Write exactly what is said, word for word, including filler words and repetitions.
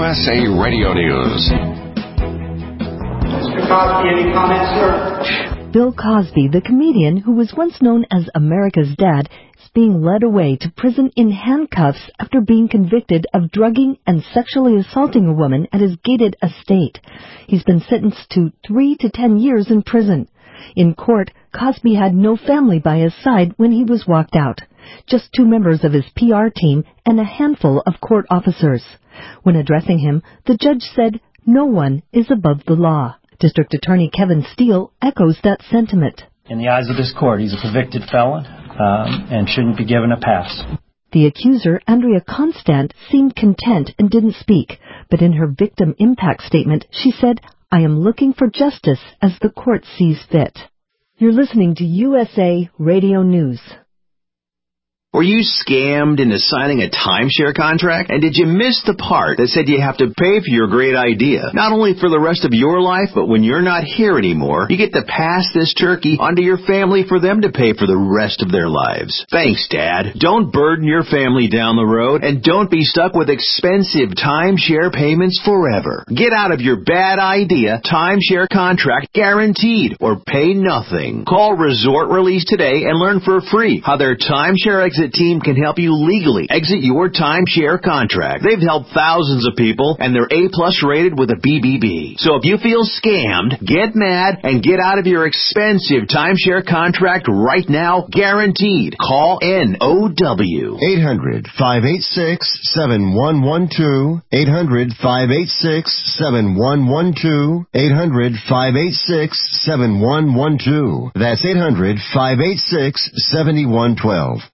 U S A Radio News. Mister Cosby, any comments, sir? Bill Cosby, the comedian who was once known as America's Dad, is being led away to prison in handcuffs after being convicted of drugging and sexually assaulting a woman at his gated estate. He's been sentenced to three to ten years in prison. In court, Cosby had no family by his side when he was walked out. Just two members of his P R team and a handful of court officers. When addressing him, the judge said, "No one is above the law." District Attorney Kevin Steele echoes that sentiment. In the eyes of this court, he's a convicted felon um, and shouldn't be given a pass. The accuser, Andrea Constant, seemed content and didn't speak, but in her victim impact statement, she said, "I am looking for justice as the court sees fit." You're listening to U S A Radio News. Were you scammed into signing a timeshare contract? And did you miss the part that said you have to pay for your great idea? Not only for the rest of your life, but when you're not here anymore, you get to pass this turkey onto your family for them to pay for the rest of their lives. Thanks, Dad. Don't burden your family down the road, and don't be stuck with expensive timeshare payments forever. Get out of your bad idea timeshare contract guaranteed, or pay nothing. Call Resort Release today and learn for free how their timeshare exit team can help you legally exit your timeshare contract. They've helped thousands of people, and they're A-plus rated with a B B B. So if you feel scammed, get mad and get out of your expensive timeshare contract right now, guaranteed. Call N O W. eight hundred, five eight six, seven one one two. eight hundred, five eight six, seven one one two. eight hundred, five eight six, seven one one two. That's eight hundred, five eight six, seven one one two.